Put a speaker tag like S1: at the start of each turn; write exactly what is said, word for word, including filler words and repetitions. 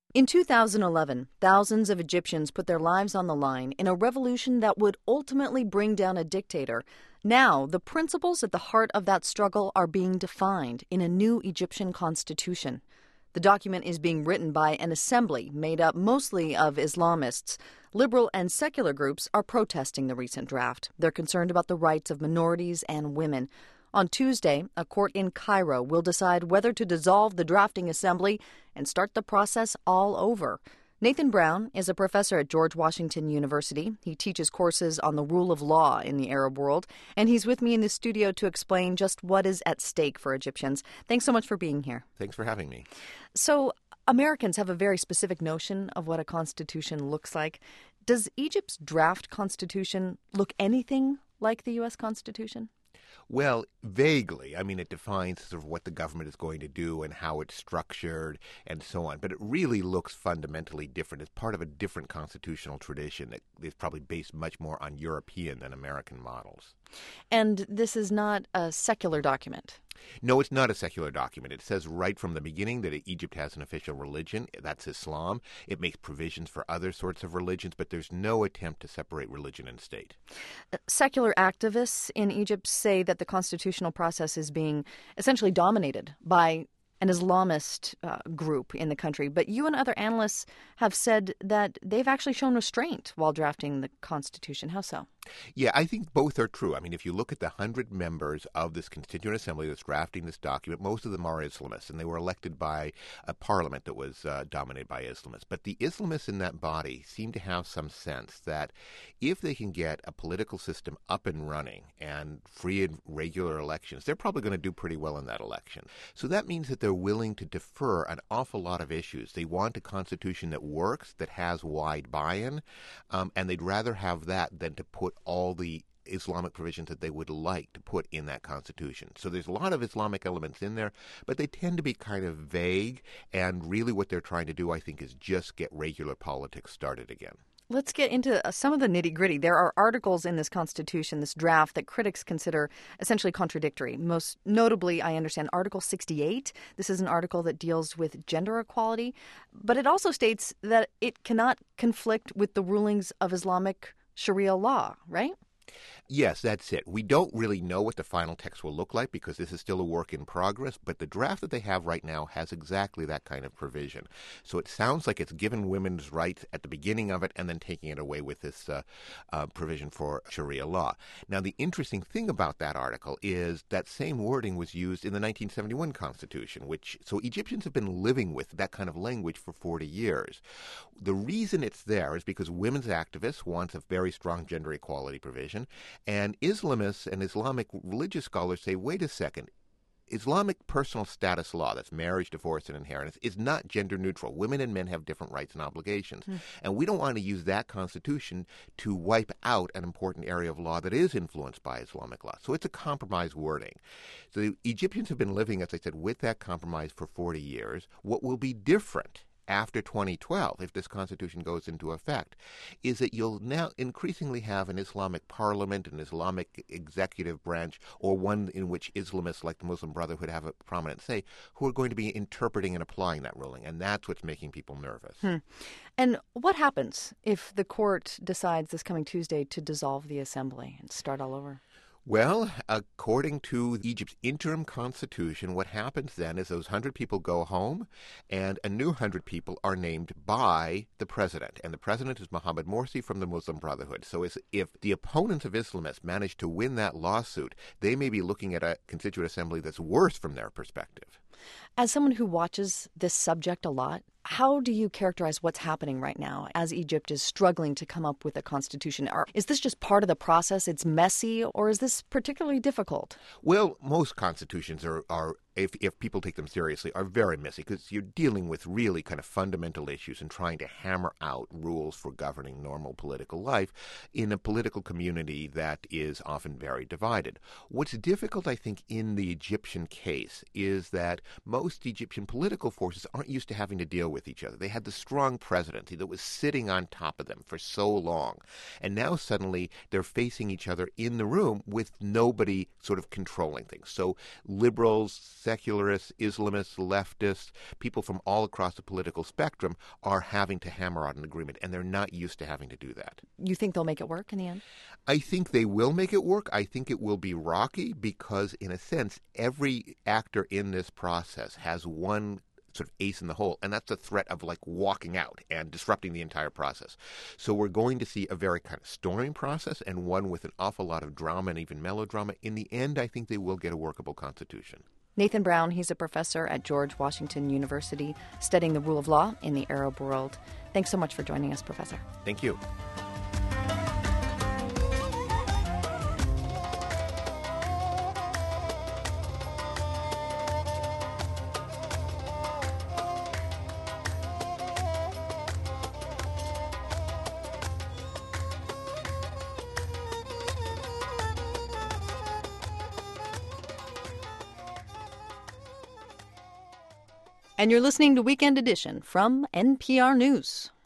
S1: In two thousand eleven, thousands of Egyptians put their lives on the line in a revolution that would ultimately bring down a dictator. Now, the principles at the heart of that struggle are being defined in a new Egyptian constitution. The document is being written by an assembly made up mostly of Islamists. Liberal and secular groups are protesting the recent draft. They're concerned about the rights of minorities and women. On Tuesday, a court in Cairo will decide whether to dissolve the drafting assembly and start the process all over. Nathan Brown is a professor at George Washington University. He teaches courses on the rule of law in the Arab world, and he's with me in the studio to explain just what is at stake for Egyptians. Thanks so much for being here.
S2: Thanks for having me.
S1: So, Americans have a very specific notion of what a constitution looks like. Does Egypt's draft constitution look anything like the U S Constitution?
S2: Well, vaguely. I mean, it defines sort of what the government is going to do and how it's structured and so on. But it really looks fundamentally different. It's part of a different constitutional tradition that is probably based much more on European than American models.
S1: And this is not a secular document.
S2: No, it's not a secular document. It says right from the beginning that Egypt has an official religion. That's Islam. It makes provisions for other sorts of religions, but there's no attempt to separate religion and state.
S1: Secular activists in Egypt say that the constitutional process is being essentially dominated by an Islamist uh, group in the country. But you and other analysts have said that they've actually shown restraint while drafting the Constitution. How so?
S2: Yeah, I think both are true. I mean, if you look at the one hundred members of this Constituent Assembly that's drafting this document, most of them are Islamists, and they were elected by a parliament that was uh, dominated by Islamists. But the Islamists in that body seem to have some sense that if they can get a political system up and running and free and regular elections, they're probably going to do pretty well in that election. So that means that they're willing to defer an awful lot of issues. They want a constitution that works, that has wide buy-in, um, and they'd rather have that than to put all the Islamic provisions that they would like to put in that constitution. So there's a lot of Islamic elements in there, but they tend to be kind of vague, and really what they're trying to do, I think, is just get regular politics started again.
S1: Let's get into some of the nitty-gritty. There are articles in this Constitution, this draft, that critics consider essentially contradictory. Most notably, I understand, Article sixty-eight. This is an article that deals with gender equality, but it also states that it cannot conflict with the rulings of Islamic Sharia law, right?
S2: Yes, that's it. We don't really know what the final text will look like because this is still a work in progress, but the draft that they have right now has exactly that kind of provision. So it sounds like it's given women's rights at the beginning of it and then taking it away with this uh, uh, provision for Sharia law. Now, the interesting thing about that article is that same wording was used in the nineteen seventy-one Constitution, which so Egyptians have been living with that kind of language for forty years. The reason it's there is because women's activists want a very strong gender equality provision. And Islamists and Islamic religious scholars say, wait a second, Islamic personal status law, that's marriage, divorce, and inheritance, is not gender neutral. Women and men have different rights and obligations. Mm. And we don't want to use that constitution to wipe out an important area of law that is influenced by Islamic law. So it's a compromise wording. So the Egyptians have been living, as I said, with that compromise for forty years. What will be different after twenty twelve, if this constitution goes into effect, is that you'll now increasingly have an Islamic parliament, an Islamic executive branch, or one in which Islamists like the Muslim Brotherhood have a prominent say, who are going to be interpreting and applying that ruling. And that's what's making people nervous.
S1: Hmm. And what happens if the court decides this coming Tuesday to dissolve the assembly and start all over?
S2: Well, according to Egypt's interim constitution, what happens then is those one hundred people go home and a new one hundred people are named by the president. And the president is Mohammed Morsi from the Muslim Brotherhood. So if the opponents of Islamists manage to win that lawsuit, they may be looking at a constituent assembly that's worse from their perspective.
S1: As someone who watches this subject a lot, how do you characterize what's happening right now as Egypt is struggling to come up with a constitution? Or is this just part of the process? It's messy, or is this particularly difficult?
S2: Well, most constitutions are, are if, if people take them seriously, are very messy because you're dealing with really kind of fundamental issues and trying to hammer out rules for governing normal political life in a political community that is often very divided. What's difficult, I think, in the Egyptian case is that most Egyptian political forces aren't used to having to deal with with each other. They had the strong presidency that was sitting on top of them for so long. And now suddenly they're facing each other in the room with nobody sort of controlling things. So liberals, secularists, Islamists, leftists, people from all across the political spectrum are having to hammer out an agreement, and they're not used to having to do that.
S1: You think they'll make it work in the end?
S2: I think they will make it work. I think it will be rocky because, in a sense, every actor in this process has one sort of ace in the hole, and that's the threat of like walking out and disrupting the entire process. So we're going to see a very kind of storming process and one with an awful lot of drama and even melodrama. In the end, I think they will get a workable constitution.
S1: Nathan Brown, he's a professor at George Washington University studying the rule of law in the Arab world. Thanks so much for joining us, Professor.
S2: Thank you.
S1: And you're listening to Weekend Edition from N P R News.